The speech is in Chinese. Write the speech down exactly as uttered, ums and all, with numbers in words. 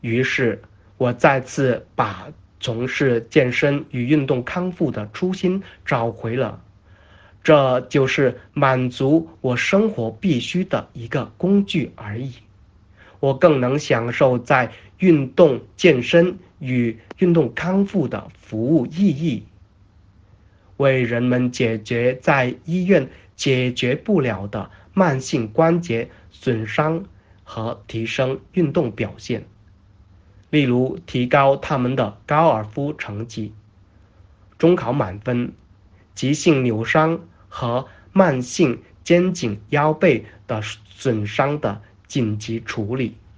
于是，我再次把从事健身与运动康复的初心找回了。这就是满足我生活必须的一个工具而已。我更能享受在运动健身与运动康复的服务意义，为人们解决在医院解决不了的慢性关节损伤和提升运动表现，例如提高他们的高尔夫成绩、中考满分、急性扭伤和慢性肩颈腰背的损伤的紧急处理。